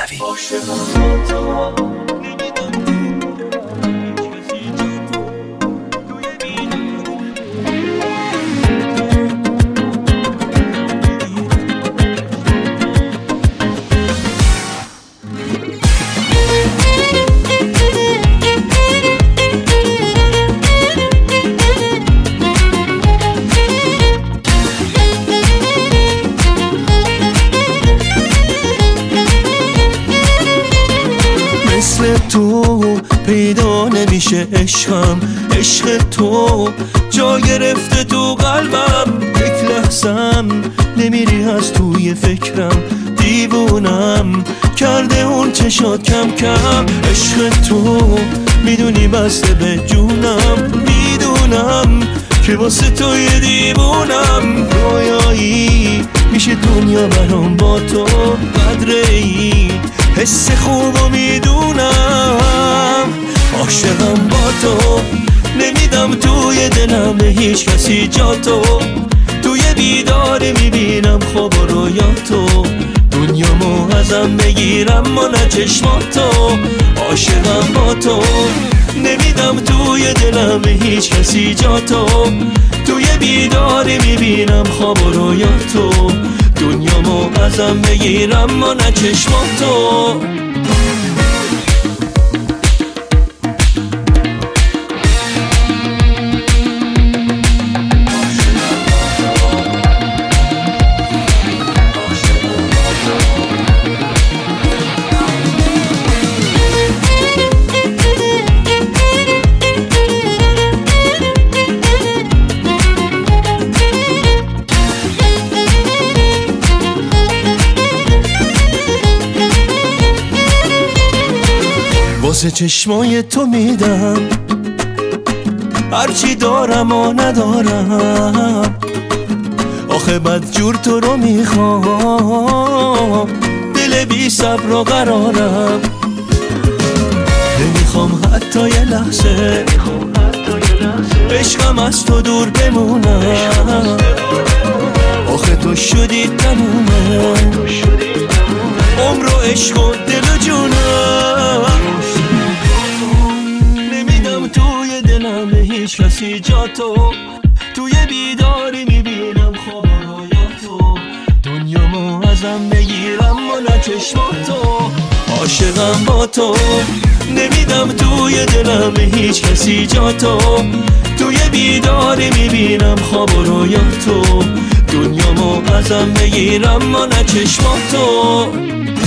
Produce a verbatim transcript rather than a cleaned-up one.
موسوی. مثل تو پیدا نمیشه عشقم، عشق تو جا گرفته تو قلبم. یک لحظم نمیری از توی فکرم، دیوونم کرده اون چشات کم کم. عشق تو میدونی بسته به جونم، میدونم که واسه توی دیوونم. رویایی میشه دنیا برام با تو، قدر این حس خوبو میدونم. عاشقم با تو، نمیدم توی دلم به هیچ کسی جا تو. توی بیداری میبینم خواب و رویاتو، دنیامو ازم بگیرم ما نه چشماتو. عاشقم با تو، نمیدم توی دلم به هیچ کسی جا تو. توی بیداری میبینم خواب و رویاتو، دنیامو ازم بگیرم ما نه چشماتو. واسه چشمای تو میدم هرچی دارم و ندارم. آخه بد جور تو رو میخوام، دل بی صبر و قرارم. نمیخوام حتی یه لحظه عشقم از تو دور بمونم. آخه تو شدی تمومه عمر و عشق و دل و جونم. نمیدم توی دلم به هیچ کسی جا تو. توی بیداری میبینم خواب و رویاتو، دنیامو ازم بگیرم و نه چشماتو. عاشقم با تو، نمیدم توی دلم به هیچ کسی جا تو. توی بیداری میبینم خواب و رویاتو، دنیامو ازم بگیرم و نه چشماتو.